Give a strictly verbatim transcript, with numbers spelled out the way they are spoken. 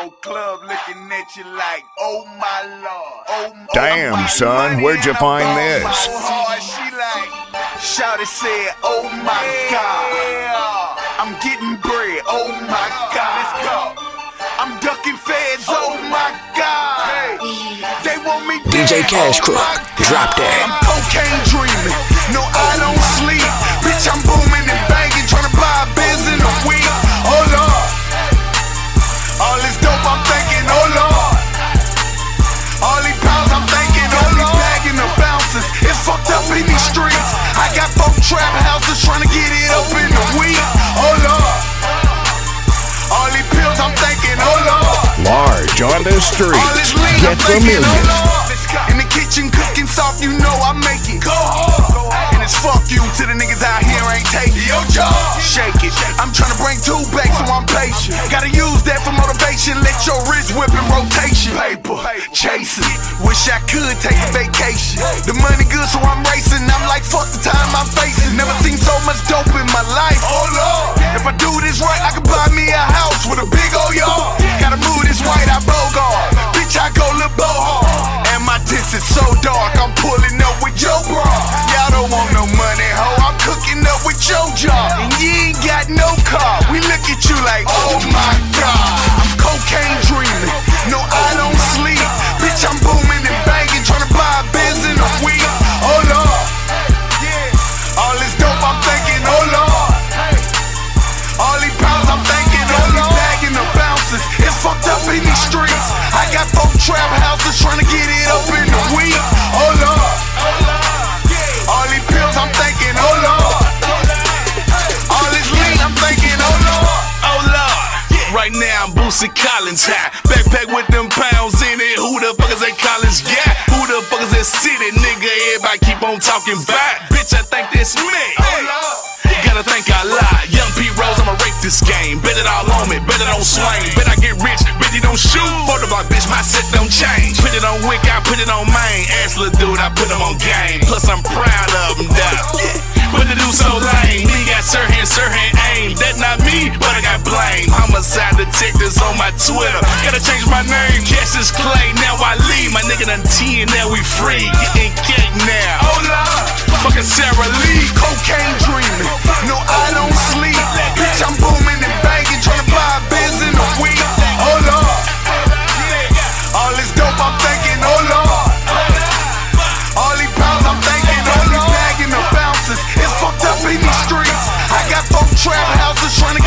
whole club looking at you like, oh my lord. Oh, Damn, oh son, where'd you find this? So hard, she like, Shawty said, oh my god, I'm getting bread, oh my god, let's go. I'm ducking feds, oh my god. They want me dead, D J Cash Crook, oh drop that. I'm cocaine dreaming, no I don't sleep. Bitch, I'm booming and banging, trying to buy a Benz in a week. Oh lord, all this dope I'm thinking, oh lord. All these pounds I'm thinking, all these bagging the bouncers. It's fucked up in these streets. I got folk trap houses trying to get it up in the week. Oh lord, all these pills I'm thinking, oh lord. Large on the street. All this lean Get I'm the thinking, millions. oh lord. In the kitchen cooking soft, you know I make it. Go hard. And it's fuck you to the niggas out here ain't taking your job. Shake it. I'm trying to bring two back, so I'm patient. Gotta use that for motivation. Let your wrist whip in rotation. Paper chasing. Wish I could take a vacation. The money good, so I'm racing. I'm like, fuck the time I'm facing. Never seen so much dope in my life. Oh lord. If I do this right, I can buy me a house with a big old yard. Gotta move this white out Bogart. Bitch, I go Lil Bo hard. And my tits is so dark, I'm pulling up with your bra. Y'all don't want no money, ho. I'm cooking up with your job. And you ain't got no car. We look at you like, oh my god. I'm cocaine dreaming, no I don't sleep. Bitch, I'm booming and banging, trying to buy a Benz in a week. Oh lord, all this dope I'm thinking, oh lord. All these pounds I'm thinking, all these bagging the bouncers. It's fucked up in these streets. I got folk trap houses trying to get it up in the week. Oh lord, all these pills I'm thinking, oh lord. All this lean I'm thinking, oh lord. Oh lord, right now I'm Boosie Collins high. Backpack with them pounds in it. Who the fuck is that Collins guy? Who the fuck is that city nigga? Everybody keep on talking back. Bitch, I think that's me. Gotta think I lie. Young P. Rose, I'ma rake this game. Bet it all on me, bet it don't swing. Bet I get rich, bet it don't shoot. Photo block, bitch, my set don't change. Put it on Wick, I put it on main. Ass little dude, I put him on game. Plus I'm proud of him, though. But the dude so lame. Me got Sirhan, Sirhan aim. That not me, but I got blame. Homicide detectives on my Twitter. Gotta change my name. Cassius Clay, now I leave. My nigga done ten, now we free. Getting cake now. Oh lord, fucking Sarah Lee. Cocaine dreaming, no I don't sleep. Bitch, I'm booming and banging, trying to buy a Benz in a week. Oh lord, all this dope I'm thinking, oh lord. All these pounds I'm thinking, all these bagging the bouncers. It's fucked up in these streets. I got folk trap houses trying to